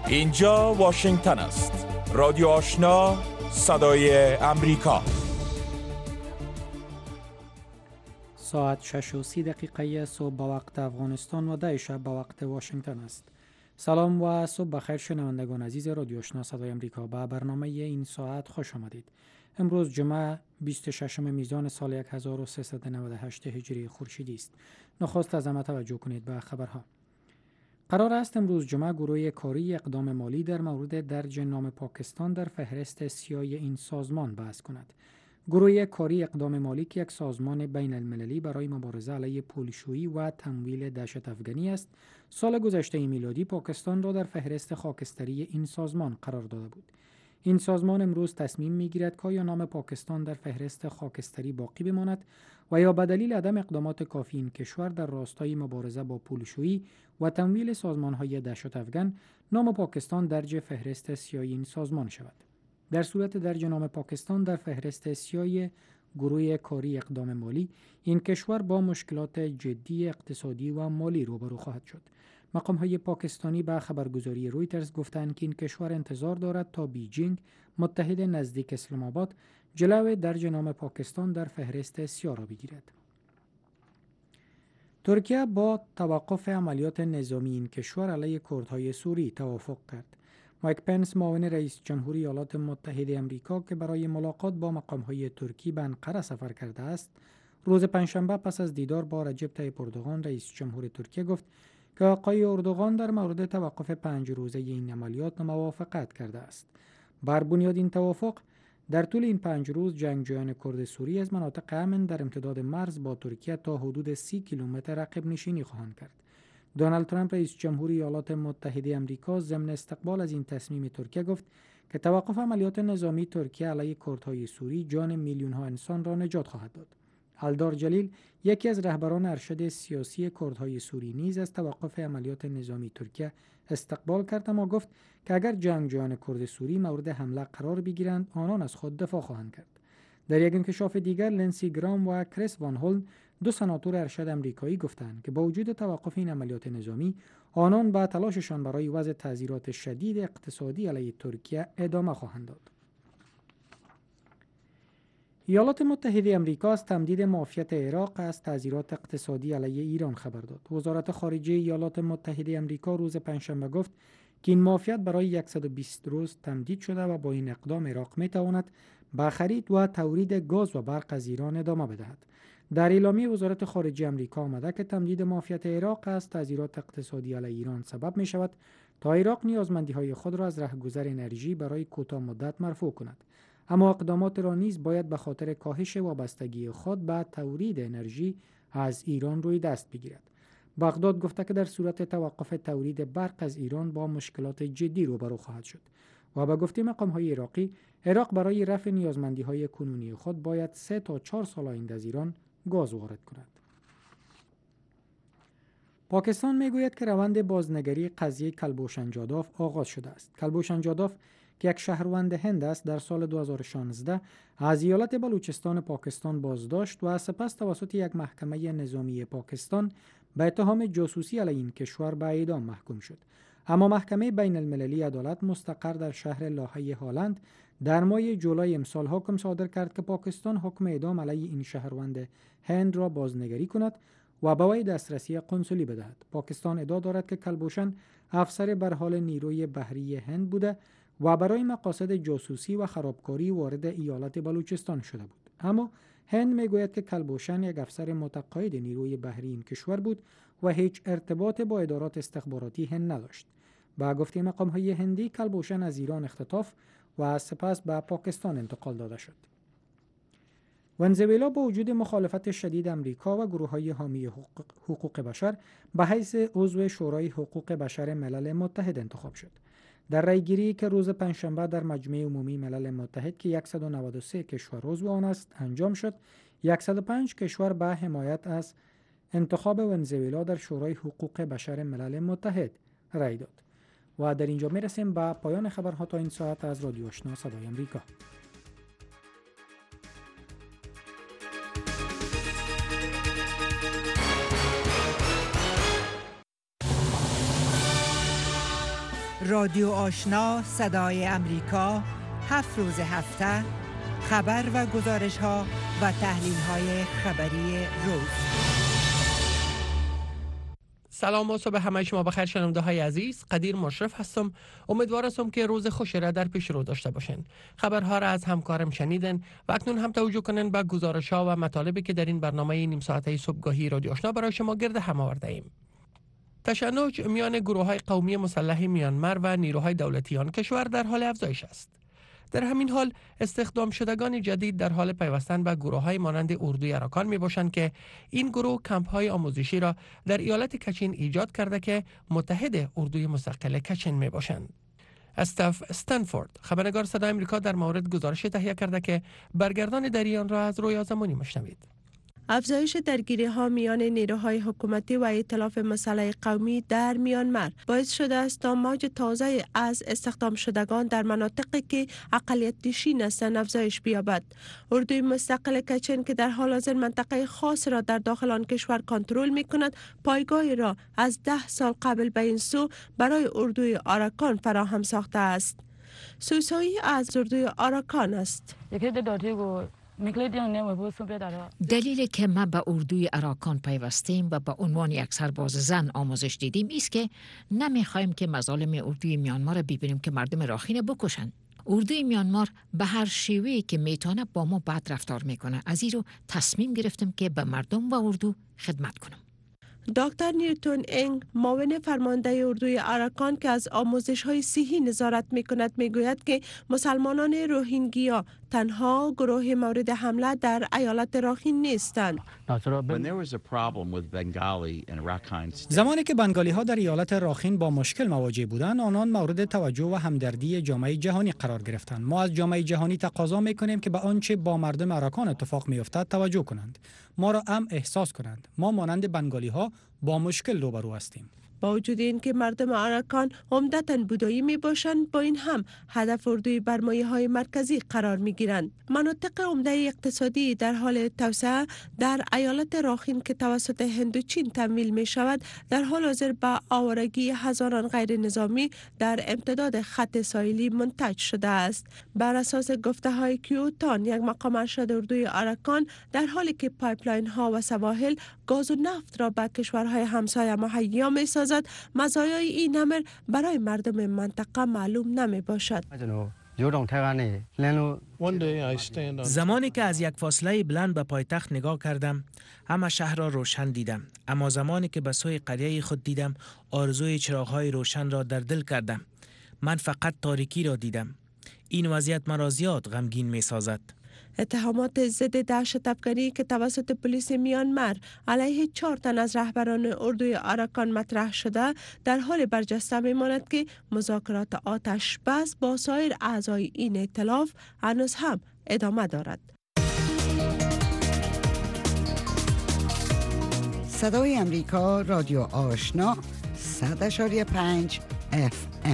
اینجا واشنگتن است. رادیو آشنا، صدای امریکا. ساعت 6:30 صبح به وقت افغانستان و 10 شب به وقت واشنگتن است. سلام و صبح بخیر شنوندگان عزیز رادیو آشنا صدای امریکا. به برنامه این ساعت خوش آمدید. امروز جمعه 26 میزان سال 1398 هجری خورشیدی است. نخست از همه توجه کنید به خبرها. قرار است امروز جمعه گروه کاری اقدام مالی در مورد درج نام پاکستان در فهرست سیاه این سازمان بحث کند. گروه کاری اقدام مالی که یک سازمان بین المللی برای مبارزه علیه پولشویی و تمویل دهشت افغانی است، سال گذشته میلادی پاکستان را در فهرست خاکستری این سازمان قرار داده بود. این سازمان امروز تصمیم می‌گیرد که آیا نام پاکستان در فهرست خاکستری باقی بماند و یا به دلیل عدم اقدامات کافی این کشور در راستای مبارزه با پولشویی و تمویل سازمان‌های دهشت افغان نام پاکستان درج فهرست سیاه این سازمان شود. در صورت درج نام پاکستان در فهرست سیاه گروه کاری اقدام مالی، این کشور با مشکلات جدی اقتصادی و مالی روبرو خواهد شد. مقام‌های پاکستانی به خبرگزاری رویترز گفتند که این کشور انتظار دارد تا بیجینگ، متحد نزدیک اسلام آباد، جلوی درج نام پاکستان در فهرست سیاه را بگیرد. ترکیه با توقف عملیات نظامی این کشور علیه کردهای سوری توافق کرد. مایک پنس، معاون رئیس جمهور ایالات متحده آمریکا که برای ملاقات با مقام‌های ترکی به انقره سفر کرده است، روز پنجشنبه پس از دیدار با رجب طیب اردوغان رئیس جمهور ترکیه گفت که آقای اردوغان در مورد توقف 5 روزه این عملیات موافقت کرده است. بر بنیاد این توافق، در طول این 5 روز جنگجویان کرد سوری از مناطق امن در امتداد مرز با ترکیه تا حدود 30 کیلومتر عقب نشینی خواهند کرد. دونالد ترامپ رئیس جمهور ایالات متحده آمریکا ضمن استقبال از این تصمیم ترکیه گفت که توقف عملیات نظامی ترکیه علیه کردهای سوری جان میلیون‌ها انسان را نجات خواهد داد. الدار جلیل، یکی از رهبران ارشد سیاسی کردهای سوری، نیز از توقف عملیات نظامی ترکیه استقبال کرد، اما گفت که اگر جنگجویان کرد سوری مورد حمله قرار بگیرند، آنان از خود دفاع خواهند کرد. در یک انکشاف دیگر، لنسی گرام و کریس وان هولن، دو سناتور ارشد آمریکایی، گفتند که با وجود توقف این عملیات نظامی، آنان به تلاششان برای وضع تعزیرات شدید اقتصادی علیه ترکیه ادامه خواهند داد. ایالات متحده آمریکا از تمدید معافیت عراق از تعزیرات اقتصادی علیه ایران خبر داد. وزارت خارجه ایالات متحده آمریکا روز پنجشنبه گفت که این معافیت برای 120 روز تمدید شده و با این اقدام عراق می‌تواند به خرید و تولید گاز و برق از ایران ادامه بدهد. در اعلامیه وزارت خارجه آمریکا آمده که تمدید معافیت عراق از تعزیرات اقتصادی علیه ایران سبب می شود تا عراق نیازمندی‌های خود را از رهگذر انرژی برای کوتاه مدت مرفوع کند. اما اقدامات را نیز باید به خاطر کاهش وابستگی خود به تولید انرژی از ایران روی دست بگیرد. بغداد گفته که در صورت توقف تولید برق از ایران با مشکلات جدی روبرو خواهد شد و به گفته مقام‌های عراقی، عراق برای رفع نیازمندی‌های کنونی خود باید 3 تا 4 سال آینده از ایران گاز وارد کند. پاکستان میگوید که روند بازنگری قضیه کلبوشن جاداف آغاز شده است. کلبوشن جاداف که یک شهروند هند است، در سال 2016 از ایالت بلوچستان پاکستان بازداشت و سپس توسط یک محکمه نظامی پاکستان به اتهام جاسوسی علیه این کشور به اعدام محکوم شد. اما محکمه بین المللی عدالت مستقر در شهر لاهه هالند در ماه جولای امسال حکم صادر کرد که پاکستان حکم اعدام علیه این شهروند هند را بازنگری کند و به وی دسترسی قنسولی بدهد. پاکستان ادعا دارد که کلبوشن افسر بر حال نیروی بحری هند بوده و برای مقاصد جاسوسی و خرابکاری وارد ایالت بلوچستان شده بود. اما هند میگوید که کلبوشن یک افسر متقاعد نیروی بحری این کشور بود و هیچ ارتباط با ادارات استخباراتی هند نداشت. با گفته مقام‌های هندی، کلبوشن از ایران اختطاف و سپس به پاکستان انتقال داده شد. ونزوئلا با وجود مخالفت شدید آمریکا و گروه‌های حامی حقوق بشر به حیث عضو شورای حقوق بشر ملل متحد انتخاب شد. در رأیگیری که روز پنجشنبه در مجمع عمومی ملل متحد که 193 کشور عضو آن است انجام شد، 105 کشور به حمایت از انتخاب ونزوئلا در شورای حقوق بشر ملل متحد رأی داد. و در اینجا میرسیم به پایان خبرها تا این ساعت از رادیو آشنا صدای آمریکا. رادیو آشنا صدای امریکا 7 روز هفته خبر و گزارش ها و تحلیل های خبری روز. سلام و صبح همه شما بخیر شنونده های عزیز. قدیر مشرف هستم. امیدوار هستم که روز خوشی را در پیش رو داشته باشین. خبرها را از همکارم شنیدن و اکنون هم توجه کنین به گزارش ها و مطالبی که در این برنامه نیم ساعته صبحگاهی رادیو آشنا برای شما گرد هم آورده ایم. تشنج میان گروه‌های قومی مسلح میانمار و نیروهای دولتی آن کشور در حال افزایش است. در همین حال استخدام شدگان جدید در حال پیوستن به گروه‌های مانند اردوی اراکان میباشند که این گروه کمپ‌های آموزشی را در ایالت کچین ایجاد کرده که متحد اردوی مستقل کچین میباشند. استف استنفورد خبرنگار صدای آمریکا در مورد گزارش تهیه کرده که برگردان در آن را از رویا زمانی میشنوید. افزایش درگیری‌ها میان نیروهای حکومتی و ائتلاف مسلح قومی در میانمار باعث شده است تا موج تازه از استخدام شدگان در مناطقی که اقلیت نشین هستند افزایش بیابد. اردوی مستقل کچین که در حال حاضر منطقه خاص را در داخل آن کشور کنترل می‌کند، پایگاهی را از 10 سال قبل به این سو برای اردوی آراکان فراهم ساخته است. سوسایی از اردوی آراکان است. دلیل که ما به اردوی اراکان پیوستیم و به عنوان یک سرباز زن آموزش دیدیم است که نمیخوایم که مظالم اردوی میانمار را ببینیم که مردم راخین بکشند. اردوی میانمار به هر شیوهی که میتونه با ما بد رفتار میکنه. از این رو تصمیم گرفتم که به مردم و اردو خدمت کنم. دکتر نیوتن انگ معاون فرمانده اردوی آراکان که از آموزش‌های صحی نظارت می‌کند میگوید که مسلمانان روهینگیا تنها گروه مورد حمله در ایالت راخین نیستند. زمانی که بنگالی ها در ایالت راخین با مشکل مواجه بودند، آنان مورد توجه و همدردی جامعه جهانی قرار گرفتند. ما از جامعه جهانی تقاضا می‌کنیم که به آنچه با مردم اراکان اتفاق می‌افتد توجه کنند، ما را هم احساس کنند. ما مانند بنگالی ها با مشکل روبرو هستیم. با وجود اینکه مردم آراکان عمدتاً بودایی می باشند، با این هم هدف اردوی برمایه‌های مرکزی قرار می گیرند. مناطق عمده اقتصادی در حال توسعه در ایالت راخین که توسط هندوچین تمویل می شود، در حال حاضر به آوارگی هزاران غیر نظامی در امتداد خط ساحلی منتج شده است. بر اساس گفته های کیوتان، یک مقام ارشد اردوی آراکان در حالی که پایپلاین ها و سواحل گاز و نفت را به کشورهای همسایه مهیا می سازد، مزایای این امر برای مردم منطقه معلوم نمی باشد. زمانی که از یک فاصله بلند به پایتخت نگاه کردم، همه شهر را روشن دیدم، اما زمانی که به سوی قریه خود دیدم، آرزوی چراغ‌های روشن را در دل کردم. من فقط تاریکی را دیدم. این وضعیت مرا زیاد غمگین می سازد. اتهامات ضد دهشت افکنی که توسط پلیس میانمار علیه 4 تن از رهبران اردوی آراکان مطرح شده در حال برجسته می‌ماند که مذاکرات آتش بس با سایر اعضای این ائتلاف هنوز هم ادامه دارد. صدای امریکا رادیو آشنا 100.5 FM.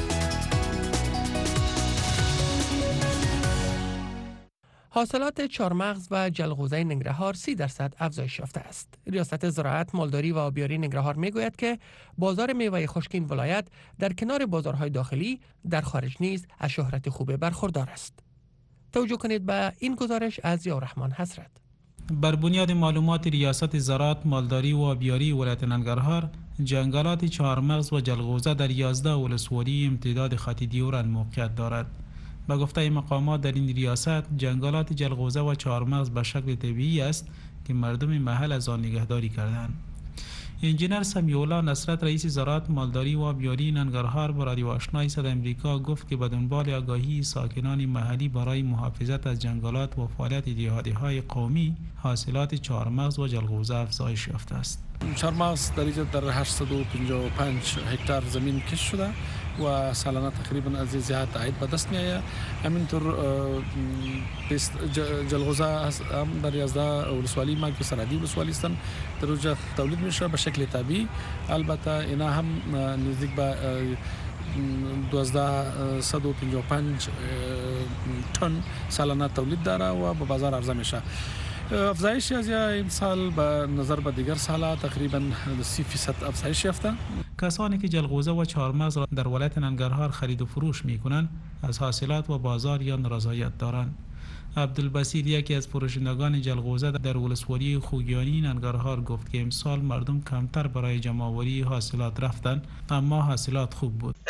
حاصلات چهارمغز و جلغوزه ننگرهار 30% افزایش یافته است. ریاست زراعت، مالداری و آبیاری ننگرهار میگوید که بازار میوه خشک این ولایت در کنار بازارهای داخلی در خارج نیز از شهرت خوب برخوردار است. توجه کنید به این گزارش از ضیاءالرحمن حضرت. بر بنیاد معلومات ریاست زراعت، مالداری و آبیاری ولایت ننگرهار، جنگلات چهارمغز و جلغوزه در 11 ولسوالی امتداد خط دیورند موقعیت دارد. به گفته مقامات در این ریاست، جنگلات جلغوزه و چهارمغز به شکل طبیعی است که مردم محل از آن نگهداری کردند. انجینر سمیولا نصرت، رئیس زراعت، مالداری و آبیاری ننگرهار، با رادیو آشنا صدای آمریکا گفت که به دنبال آگاهی ساکنان محلی برای محافظت از جنگلات و فعالیت اتحادیه‌های قومی، حاصلات چهارمغز و جلغوزه افزایش یافته است. چهارمغز در 855 هکتار زمین کشت شده و سالانه تقریبا از زیاد عاید به دست میآید. همینطور جلغوزه هم در 11 ولسوالی ما که سرحدی ولسوالی هستند در اونجا تولید میشه به شکل طبیعی. البته اینا هم نزدیک به 1255 تن سالانه تولید داره و به بازار عرضه میشه. افزایش از این سال به نظر به دیگر سال تقریبا 30% افزایش یافته. کسانی که جلغوزه و چهارمغز را در ولایت ننگرهار خرید و فروش می‌کنند از حاصلات و بازار یا رضایت دارند. عبدالبصیر یکی از فروشندگان جلغوزه در ولسوالی خوگیانی ننگرهار گفت که امسال مردم کمتر برای جمع‌آوری حاصلات رفتند اما حاصلات خوب بود.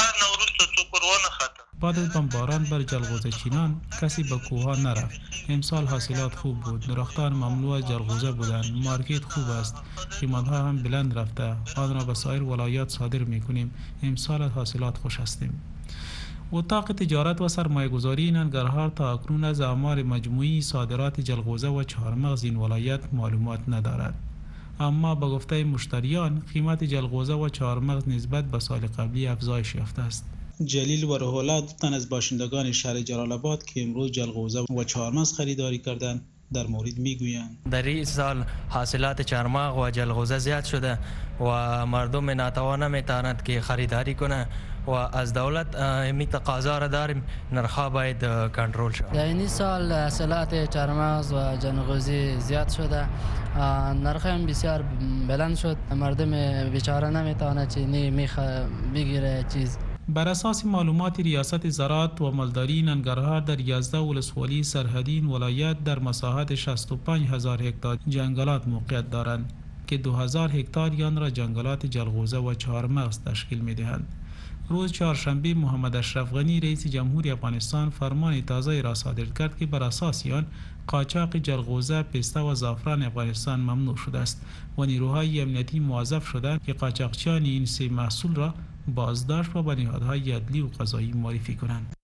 بعد از بمباران بر جلغوزه چینان کسی به کوه‌ها نرفت. امسال حاصلات خوب بود. درختان ممنوع جلغوزه بودند. مارکت خوب است. قیمت‌ها هم بلند رفته. آن را به سایر ولایات صادر می‌کنیم. امسال از حاصلات خوش هستیم. اتاق تجارت و سرمایه‌گذاری ننگرهار تا اکنون از آمار مجموعی صادرات جلغوزه و چهارمغز این ولایت معلومات ندارد. اما به گفته مشتریان قیمت جلغوزه و چهارمغز نسبت به سال قبلی افزایش یافته است. جلیل و روح‌الله دو تن از باشندگان شهر جلال آباد که امروز جلغوزه و چهارمغز خریداری کردند در مورد میگویند در این سال حاصلات چهارمغز و جلغوزه زیاد شده و مردم ناتوان نمیتواند که خریداری کنه و از دولت می تقاضا را داریم نرخ‌ها باید کنترل شود. در این سال حاصلات چهارمغز و جلغوزه زیاد شده، نرخ هم بسیار بلند شد، مردم بیچاره نمیتواند چینی بگیره چیز. بر اساس معلومات ریاست زراعت و مالداری ننگرهار در 11 ولسوالی سرحدی این ولایت در مساحت 65,000 هکتار جنگلات موقعیت دارند که 2,000 هکتار آن را جنگلات جلغوزه و چهارمغز تشکیل می‌دهند. روز چهارشنبه محمد اشرف غنی رئیس جمهوری افغانستان فرمان تازه را صادر کرد که بر اساس آن قاچاق جلغوزه، پسته و زعفران افغانستان ممنوع شده است و نیروهای امنیتی موظف شدند که قاچاقچیان این سه محصول را بازداشت و به نهادهای عدلی و قضایی معرفی کنند.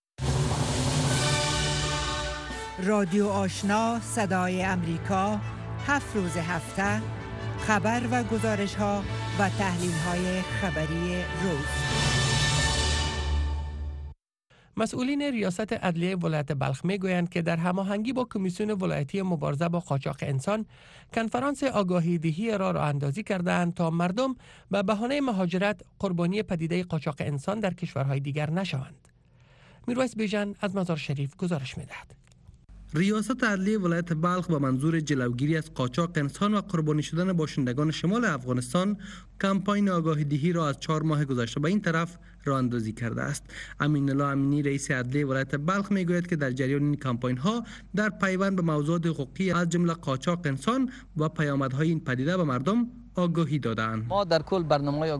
رادیو آشنا صدای امریکا 7 روز هفته خبر و گزارش ها و تحلیل های خبری روز. مسئولین ریاست عدلیه ولایت بلخ میگویند که در هماهنگی با کمیسیون ولایتی مبارزه با قاچاق انسان کنفرانس آگاهی دهی راه اندازی کردند تا مردم به بهانه مهاجرت قربانی پدیده قاچاق انسان در کشورهای دیگر نشوند. میرویس بیژن از مزار شریف گزارش میدهد. ریاست عدلیه ولایت بلخ با منظور جلوگیری از قاچاق انسان و قربانی شدن باشندگان شمال افغانستان کمپاین آگاهی دهی را از 4 ماه گذشته به این طرف راه اندازی کرده است. امین الله امینی رئیس عدلیه ولایت بلخ میگوید که در جریان این کمپاین ها در پیوند به موضوعات حقوقی از جمله قاچاق انسان و پیامدهای این پدیده به مردم آگاهی دادند. ما در کل برنامه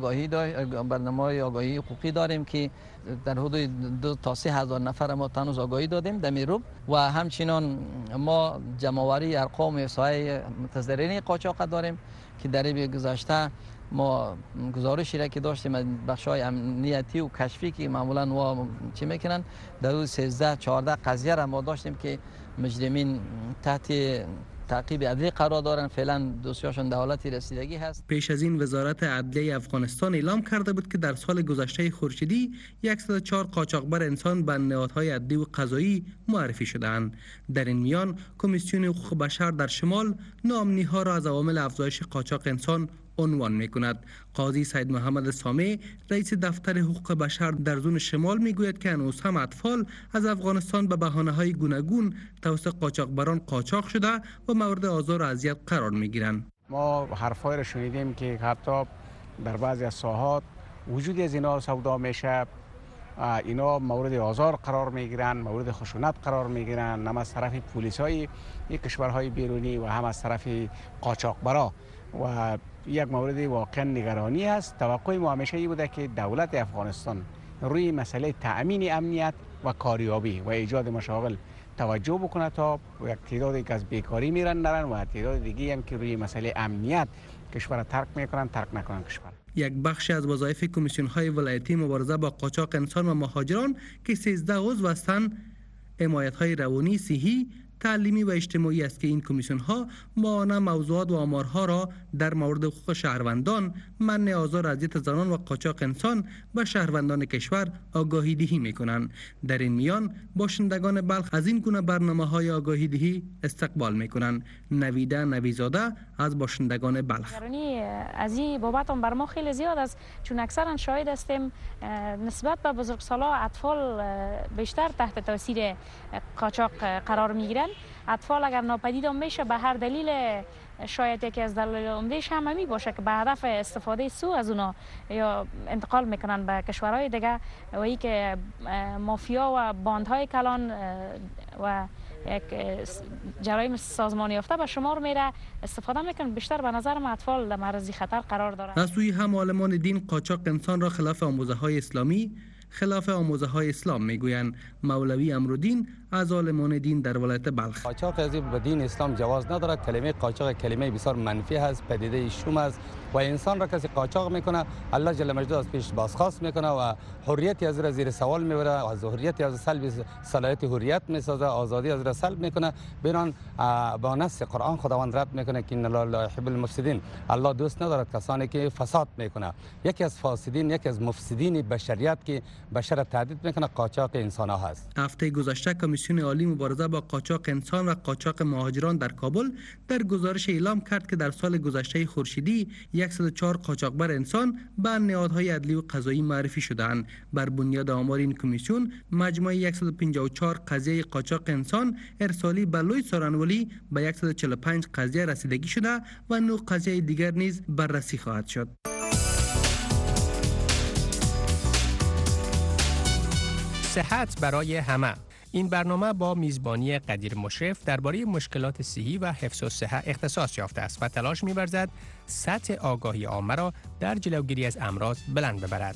آگاهی حقوقی داریم که در حدود 2 تا 3 هزار نفر ما تنوز آگاهی دادیم در میروب و همچنان ما جمع‌آوری ارقام احصایی متضررین قاچاق داریم که در این گذشته ما گزارشی را که داشتیم از بخش‌های امنیتی و کشفی که معمولاً و چی میکنن در حدود 13-14 قضیه را ما داشتیم که مجرمین تحت تعقیب عدلی قرار دارن. فعلا دوسیاشون دولتی رسیدگی هست. پیش از این وزارت عدلیه افغانستان اعلام کرده بود که در سال گذشته خورشیدی 104 قاچاقبر انسان به نهادهای عدلی و قضایی معرفی شدند. در این میان کمیسیون حقوق بشر در شمال ناامنی‌ها را از عوامل افزایش قاچاق انسان عنوان می‌کند. قاضی سید محمد سامع رئیس دفتر حقوق بشر در زون شمال میگوید که هنوز هم اطفال از افغانستان به بهانه‌های گوناگون توسط قاچاقبران قاچاق شده و مورد آزار و اذیت قرار می‌گیرند. ما حرفای را شنیدیم که حتی در بعضی از ساحات وجود از اینا سودا میشه، اینا مورد آزار قرار میگیرن، مورد خشونت قرار میگیرن، هم از طرف پلیس‌های یک کشورهای بیرونی و هم از طرف قاچاقبرا و یک مورد واقعا نگرانی است. توقع ما همیشه این بوده که دولت افغانستان روی مسئله تأمین امنیت و کاریابی و ایجاد مشاغل توجه بکنه تا یک تعدادی که از بیکاری میرن نرن و تعداد دیگه هم که روی مسئله امنیت کشور ترک میکنن ترک نکنن کشور. یک بخش از وظایف کمیسیون‌های ولایتی مبارزه با قاچاق انسان و مهاجران که 13 عضو هستند حمایت‌های روانی، صحی، تعلیمی و اجتماعی است که این کمیسیون‌ها معاینه موضوعات و آمارها را در مورد حقوق شهروندان، منع آزار و اذیت زنان و قاچاق انسان به شهروندان کشور آگاهی دهی می‌کنند. در این میان باشندگان بلخ از این گونه برنامه‌های آگاهی دهی استقبال می‌کنند. نویده نویزاده از باشندگان بلخ: از این بابت هم بر ما خیلی زیاد است، چون اکثرا شاهد هستیم نسبت به بزرگسالان اطفال بیشتر تحت تاثیر قاچاق قرار می‌گیرند. اطفال اگر ناپدید هم میشه به هر دلیل، شاید یکی از دلایل عمدهش هم می باشه که به هدف استفاده سو از اونا یا انتقال میکنن به کشورهای دیگه و ای که مافیا و باندهای کلان و یک جرایم سازمانی یافته به شمار میره استفاده میکنن. بیشتر به نظر من اطفال در معرض خطر قرار دارند. از سوی هم عالمان دین قاچاق انسان را خلاف آموزه‌های اسلامی خلاف آموزه‌های اسلام میگویند. مولوی امرالدین از عالمان دین در ولایت بلخ: قاچاق از به دین اسلام جواز ندارد. کلمه قاچاق کلمه بسیار منفی است، پدیده شوم است و انسان را کسی قاچاق میکنه الله جل مجده از پیش بازخواست میکنه و حریت از را زیر سوال میبره، از حریت از سلب صلاحیت حریت میسازه، آزادی از را سلب میکنه. بنان با نص قرآن خداوند رد میکنه که ان الله لا يحب المفسدین، الله دوست ندارد کسانی که فساد میکنه. یکی از فاسدین، یکی از مفسدین بشریت که بشر تهدید میکنه قاچاق انسان ها هست. هفته گذشته کمیسیون عالی مبارزه با قاچاق انسان و قاچاق مهاجران در کابل در گزارش اعلام کرد که در سال گذشته خورشیدی 104 قاچاقبر انسان به نهادهای عدلی و قضایی معرفی شدند. بر بنیاد آمار این کمیسیون مجموع 154 قضیه قاچاق انسان ارسالی به لوی سارانولی به 145 قضیه رسیدگی شده و 9 قضیه دیگر نیز بررسی خواهد شد. صحت برای همه. این برنامه با میزبانی قدیر مشرف درباره مشکلات صحی و حفظ الصحه اختصاص یافته است و تلاش می‌ورزد سطح آگاهی عامه را در جلوگیری از امراض بلند ببرد.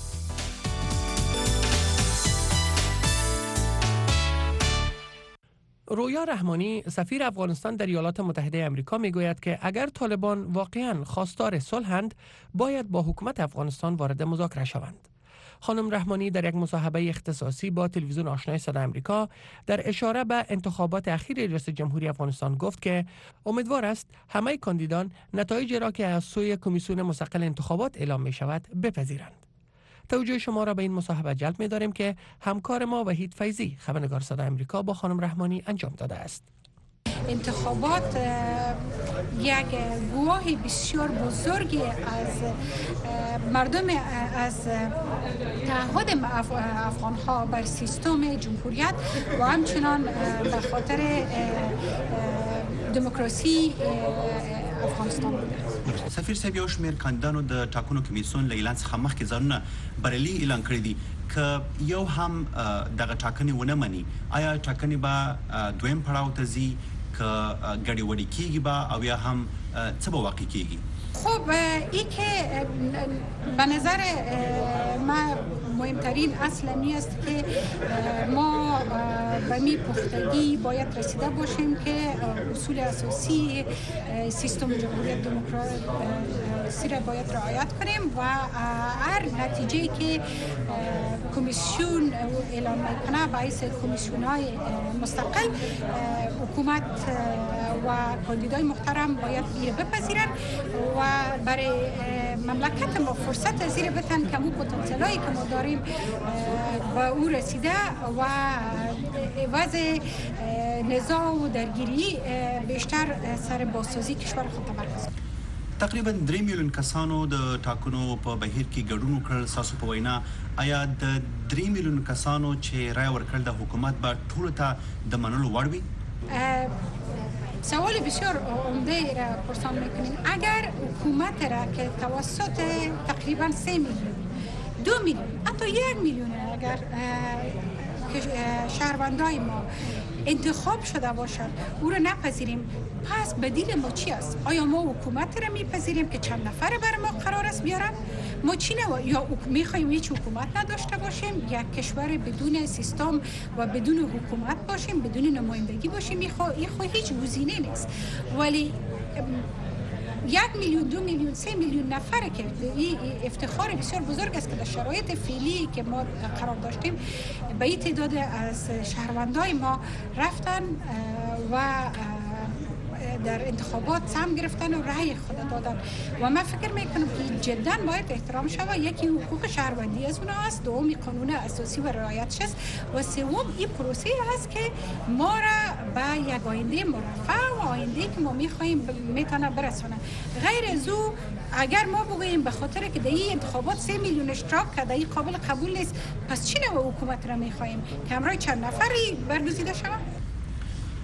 رویا رحمانی سفیر افغانستان در ایالات متحده آمریکا میگوید که اگر طالبان واقعاً خواستار صلحند باید با حکومت افغانستان وارد مذاکره شوند. خانم رحمانی در یک مصاحبه اختصاصی با تلویزیون آشنای صدای آمریکا در اشاره به انتخابات اخیر ریاست جمهوری افغانستان گفت که امیدوار است همه کاندیدان نتایج را که از سوی کمیسیون مستقل انتخابات اعلام می شود بپذیرند. توجه شما را به این مصاحبه جلب می داریم که همکار ما وحید فیضی خبرنگار صدای آمریکا با خانم رحمانی انجام داده است. انتخابات یک گواهی بسیار بزرگی از مردم، از تعهد افغان‌ها بر سیستم جمهوریت و همچنان به خاطر دموکراسی افغانستان بوده. سفیر صاحب یو شمېر کاندیدانو د ټاکنو کمیسیون له اعلان څخه مخکې ځانونه بریالي اعلان کړي دي که یو هم دغه ټاکنې ونه مني آیا ټاکنې به دویم پړاو ته ځي که ګډوډي کیږي به او یا هم څه به واقع کیږي؟ خب این که به نظر ما مهمترین اصل امی است که ما به می پختگی باید رسیده باشیم که اصول اساسی سیستم جمهوری دموکراسی را باید رعایت کنیم و هر نتیجه که کمیسیون اعلام میکنه باعث کمیسیون‌های مستقل حکومت و کاندیدای محترم باید بیره بپذیرن و برای مملکت ما فرصت از زیر بتن که مو پتانسیلایی که ما داریم با او رسیده و عوض نزاع و درگیری بیشتر سر بازسازی کشور خود تمرکز کنیم. تقریبا 3 میلیون کسانو د ټاکنو په بهیر کې ګډون وکړل. ساسو په وینا آیا د 3 میلیون کسانو چې رای ورکړل د حکومت به ټول ته د منلو وړ وي؟ سوال بسیار عمده را پرسان میکنین. اگر حکومت را که توسط تقریبا 3 میلیون 2 میلیون حتی 1 میلیون اگر شهروندای ما انتخاب شده باشد او را نپذیریم، پس بدیل ما چی است؟ آیا ما حکومت را میپذیریم که چند نفر بر ما قرار است بیارن؟ ما چی یا میخوایم هیچ حکومت نداشته باشیم، یک کشور بدون سیستم و بدون حکومت باشیم، بدون نمایندگی باشیم؟ این هیچ گزینه نیست. ولی 1 میلیون 2 میلیون 3 میلیون نفر که این افتخار بسیار بزرگ است که در شرایط فعلی که ما قرار داشتیم به این تعداد از شهروندای ما رفتن و در انتخابات سهم گرفتن و رأی خود دادن و من فکر میکنم که جدا باید احترام شود. یکی حقوق شهروندی از اونها است، دومی قانون اساسی و رعایتش است و سوم این پروسه است که ما را به یک آینده مرفه و آینده که ما میخواهیم میتونه برسونه. غیر از او اگر ما بگوییم به خاطر که در این انتخابات 3 میلیون اشتراک کرده این قابل قبول نیست، پس چی نوع حکومت را میخواهیم که همراه چند نفری برگزیده شود؟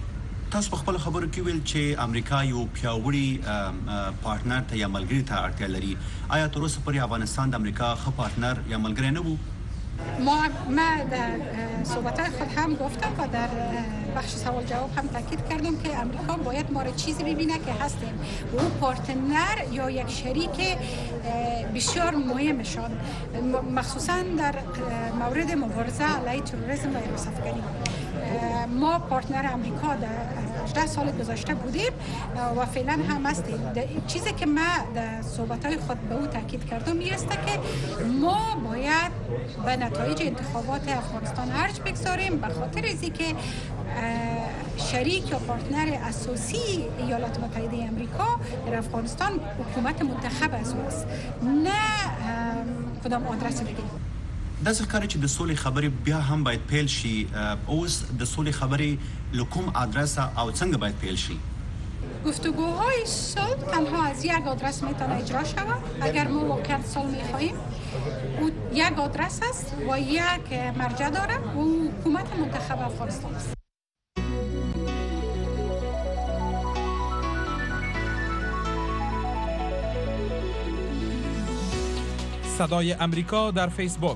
تاسو په خپل خبرو کې ویل چې امریکا یو پیاوړی پارتنر ته یا ملګری ته اړتیا لري. آیا تر اوسه پورې افغانستان د امریکا ښه پارتنر یا ملګری نه وو؟ ما در صحبت‌های خود هم گفتم و در بخش سوال جواب هم تاکید کردم که امریکا باید ما را چیزی ببینه که هستیم و او پارتنر یا یک شریک بسیار مهمشان، مخصوصا در مورد مبارزه علیه تروریسم و ارهاب‌افکنی. ما پارتنر امریکا در 18 سال گذشته بودیم و فعلا هم هستیم. چیزی که ما در صحبت‌های خود به او تاکید کردم این است که ما باید به نتایج انتخابات افغانستان ارج بگذاریم، به خاطر از اینکه شریک یا پارتنر اساسی ایالات متحده امریکا در افغانستان حکومت منتخب است، نه کدام آدرس دیگه. دا ځکه چې د سولې خبرې بیا هم باید پیل شي. اوس د سولې خبرې له کوم آدرس او څنګه باید پیل شي؟ گفتگوهای صلح تنها از یک آدرس میتونه اجرا شود. اگر ما واقعا صلح میخواهیم، او یک آدرس است و یک مرجع داره و حکومت منتخب افغانستان است. صدای امریکا در فیسبوک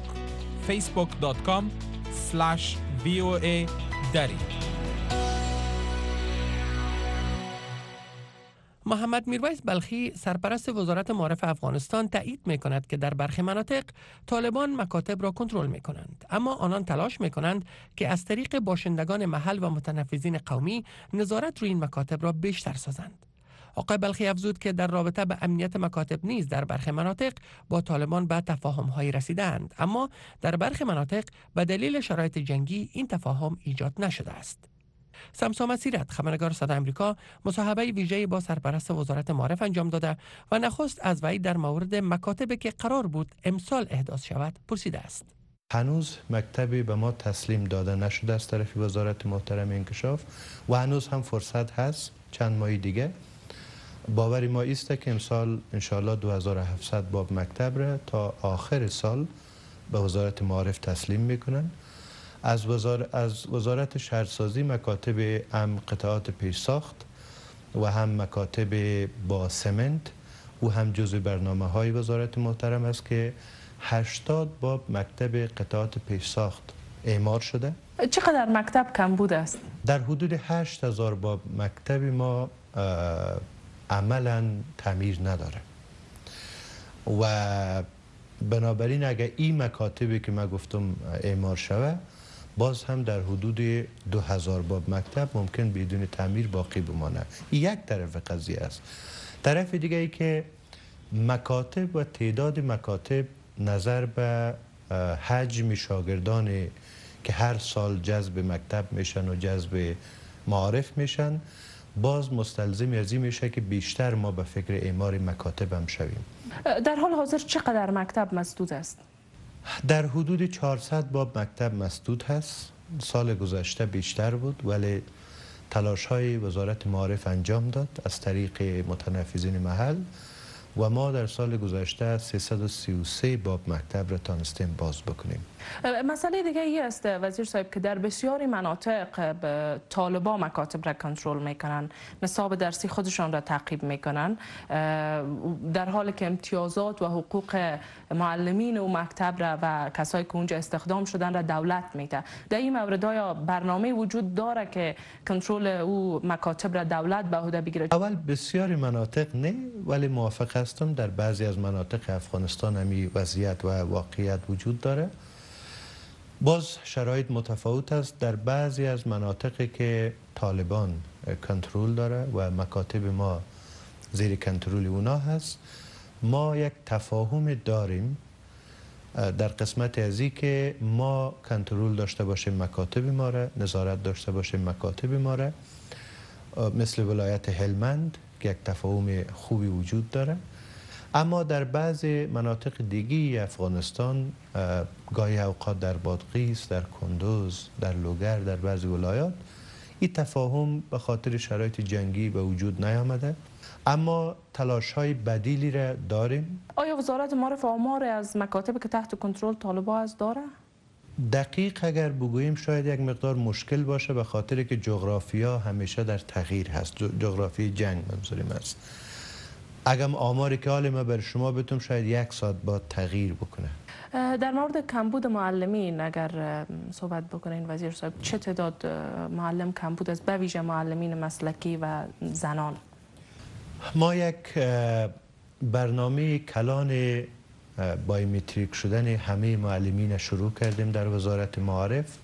facebook.com/VOA دری. محمد میرویس بلخی سرپرست وزارت معارف افغانستان تایید می‌کند که در برخی مناطق طالبان مکاتب را کنترل می‌کنند، اما آنان تلاش می‌کنند که از طریق باشندگان محل و متنفذین قومی نظارت روی این مکاتب را بیشتر سازند. آقای بلخی افزود که در رابطه به امنیت مکاتب نیز در برخی مناطق با طالبان به تفاهم‌هایی رسیدند، اما در برخی مناطق به دلیل شرایط جنگی این تفاهم ایجاد نشده است. سمسام سیرت، خبرنگار صدای آمریکا، مصاحبه ویژه‌ای با سرپرست وزارت معارف انجام داده و نخست از وی در مورد مکاتبی که قرار بود امسال احداث شود پرسیده است. هنوز مکتبی به ما تسلیم داده نشده از طرف وزارت محترم انکشاف و هنوز هم فرصت هست چند ماه دیگه. باوری ما است که امسال انشاءالله 2700 باب مکتب را تا آخر سال به وزارت معارف تسلیم میکنن. از وزارت شهرسازی مکاتب هم قطعات پیش ساخت و هم مکاتب با سمنت و هم جزء برنامه های وزارت محترم است که 80 باب مکتب قطعات پیش ساخت اعمار شده. چقدر مکتب کم بوده است؟ در حدود 8000 باب مکتب ما عملا تعمیر نداره و بنابراین اگر این مکاتبی که من گفتم اعمار شود، باز هم در حدود 2000 باب مکتب ممکن بدون تعمیر باقی بمانه. یک طرف قضیه است. طرف دیگه ای که مکاتب و تعداد مکاتب نظر به حجم شاگردان که هر سال جذب مکتب میشن و جذب معارف میشن، باز مستلزم از این میشه که بیشتر ما به فکر اعمار مکاتب هم شویم. در حال حاضر چقدر مکتب مسدود است؟ در حدود 400 باب مکتب مسدود هست. سال گذشته بیشتر بود، ولی تلاش های وزارت معارف انجام داد از طریق متنفذین محل و ما در سال گذشته 333 باب مکتب را تانستیم باز بکنیم. مسئله دیگه ای است وزیر صاحب که در بسیاری مناطق طالبان مکاتب را کنترل میکنن، نصاب درسی خودشان را تعقیب میکنن، در حالی که امتیازات و حقوق معلمین و مکتب را و کسایی که اونجا استخدام شدن را دولت میده. در این مورد ها برنامه وجود داره که کنترل او مکاتب را دولت به عهده بگیره؟ اول بسیاری مناطق نه، ولی موافق هستم در بعضی از مناطق افغانستان همی وضعیت و واقعیت وجود داره. باز شرایط متفاوت است. در بعضی از مناطقی که طالبان کنترل داره و مکاتب ما زیر کنترل اونا هست، ما یک تفاهم داریم در قسمت ازی که ما کنترل داشته باشیم مکاتب ما را، نظارت داشته باشیم مکاتب ما را، مثل ولایت هلمند که یک تفاهم خوبی وجود داره. اما در بعضی مناطق دیگی افغانستان، گاهی اوقات در بادغیس، در کندوز، در لوگر، در بعضی ولایات، این تفاهم به خاطر شرایط جنگی به وجود نیامده، اما تلاش های بدیلی را داریم. آیا وزارت معارف آمار از مکاتب که تحت کنترل طالبان است داره؟ دقیق اگر بگوییم شاید یک مقدار مشکل باشه، به خاطر که جغرافیا همیشه در تغییر هست. جغرافی جنگ منظوریم است. اگر آماری که حال ما بر شما بتونم شاید 1 ساعت بعد تغییر بکنه. در مورد کمبود معلمین اگر صحبت بکنین وزیر صاحب، چه تعداد معلم کمبود است، به ویژه معلمین مسلکی و زنان؟ ما یک برنامه کلان بایومتریک شدن همه معلمین شروع کردیم در وزارت معارف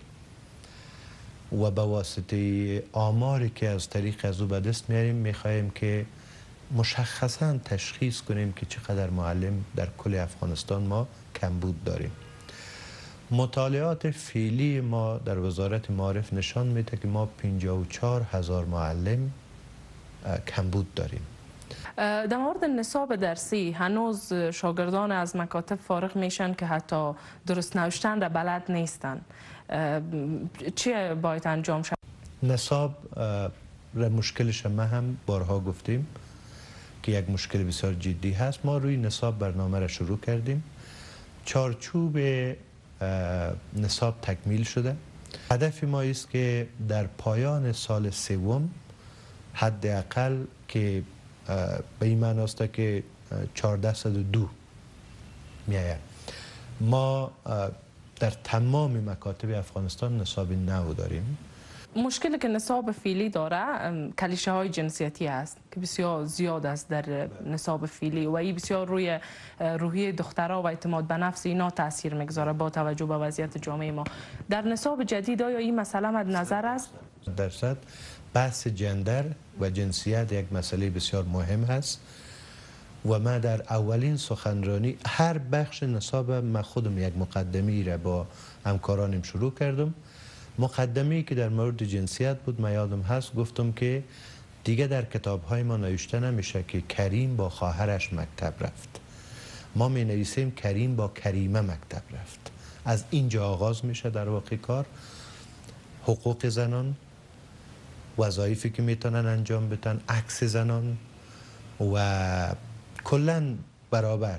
و به واسطه آماری که از طریق از او به دست میاریم میخواهیم که مشخصا تشخیص کنیم که چقدر معلم در کل افغانستان ما کمبود داریم. مطالعات فعلی ما در وزارت معارف نشان میده که ما 54,000 معلم کمبود داریم. در مورد نصاب درسی هنوز شاگردان از مکاتب فارغ میشن که حتی درست نوشتن را بلد نیستن. چی باید انجام شد؟ نصاب را مشکلش ما هم بارها گفتیم که یک مشکل بسیار جدی هست. ما روی نصاب برنامه را شروع کردیم. چارچوب نصاب تکمیل شده. هدف ما است که در پایان سال سوم حداقل که به این معنی است که 1402 میآید، ما در تمام مکاتب افغانستان نصاب نو داریم. مشکلی که نصاب فعلی داره کلیشه های جنسیتی است که بسیار زیاد است در نصاب فعلی و این بسیار روی روحیه دخترها و اعتماد به نفس اینا تاثیر میگذاره با توجه به وضعیت جامعه ما. در نصاب جدید آیا این مسئله مد نظر است؟ درصد بحث جندر و جنسیت یک مسئله بسیار مهم هست و ما در اولین سخنرانی هر بخش نصاب ما خودم یک مقدمه را با همکارانم شروع کردم. مقدمه‌ای که در مورد جنسیت بود، من یادم هست گفتم که دیگه در کتاب‌های ما نوشته نمیشه که کریم با خواهرش مکتب رفت. ما می نویسیم کریم با کریمه مکتب رفت. از اینجا آغاز میشه در واقع کار. حقوق زنان، وظایفی که میتونن انجام بدن، عکس زنان و کلاً برابر.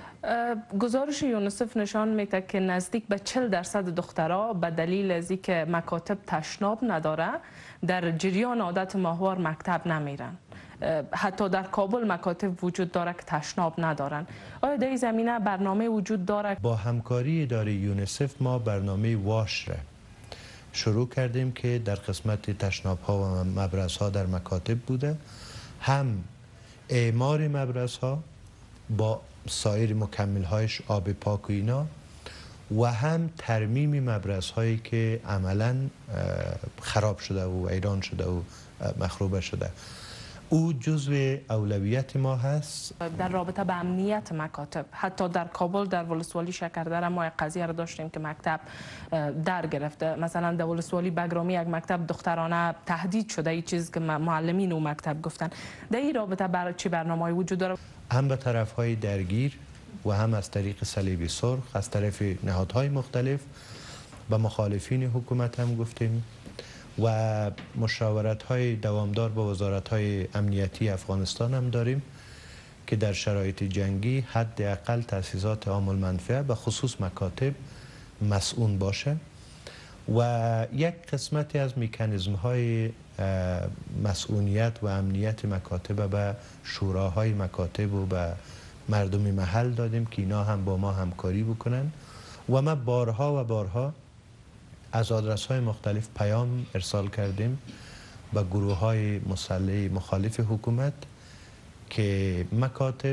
گزارش یونیسف نشان میده که نزدیک به 40% دخترها به دلیل از اینکه مکاتب تشناب نداره در جریان عادت ماهوار مکتب نمیرن. حتی در کابل مکاتب وجود داره که تشناب ندارن. آیا در این زمینه برنامه وجود داره؟ با همکاری اداره یونیسف ما برنامه واش را شروع کردیم که در قسمت تشناب ها و مبرز ها در مکاتب بوده، هم اعمار مبرز ها با سایر مکمل هایش، آب پاک و اینا، و هم ترمیم مبرز هایی که عملا خراب شده و ویران شده و مخروبه شده. او جزو اولویت ما هست. در رابطه به امنیت مکاتب، حتی در کابل در ولسوالی شکردره ما یک قضیه را داشتیم که مکتب در گرفته. مثلا در ولسوالی بگرامی یک مکتب دخترانه تهدید شده، این چیز که معلمین اون مکتب گفتن. در این رابطه چه برنامه‌ای وجود داره؟ هم به طرف‌های درگیر و هم از طریق صلیب سرخ از طرف نهادهای مختلف و مخالفین حکومت هم گفتیم و مشاورت‌های دوامدار با وزارت‌های امنیتی افغانستان هم داریم که در شرایط جنگی حداقل تأسیسات عام المنفعه به خصوص مکاتب مسئول باشه و یک قسمتی از مکانیزم‌های مسئولیت و امنیت مکاتب به شوراهای مکاتب و به مردم محل دادیم که اینا هم با ما همکاری بکنن و ما بارها و بارها از آدرس‌های مختلف پیام ارسال کردیم به گروه‌های مسلح مخالف حکومت که مکاتب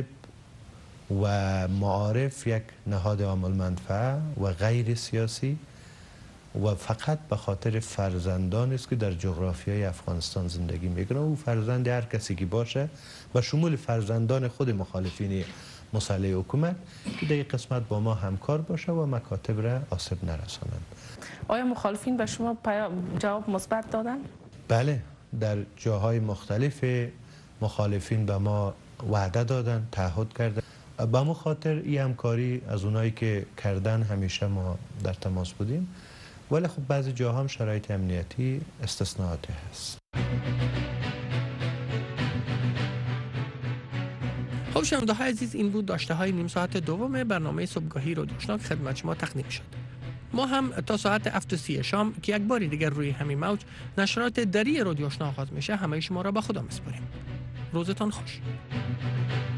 و معارف یک نهاد عام المنفعه و غیر سیاسی و فقط به خاطر فرزندان است که در جغرافیای افغانستان زندگی میکنه. او فرزند هر کسی که باشه و شمول فرزندان خود مخالفین مسلح حکومت که در این قسمت با ما همکار باشه و مکاتب را آسیب نرسانند. آیا مخالفین به شما جواب مثبت دادن؟ بله، در جاهای مختلف مخالفین به ما وعده دادن، تعهد کردن. به ما خاطر این همکاری از اونایی که کردن همیشه ما در تماس بودیم، ولی خب بعضی جاها هم شرایط امنیتی استثناءاتی هست. خب شنونده‌های عزیز، این بود داشته های نیم ساعت دوم برنامه صبحگاهی رادیو آشنا که خدمت شما تقدیم شد. ما هم تا ساعت 7:30 شام که یک بار دیگر روی همین موج نشرات دری رادیو آشنا آغاز میشه، همه شما را به خدا میسپاریم. روزتان خوش.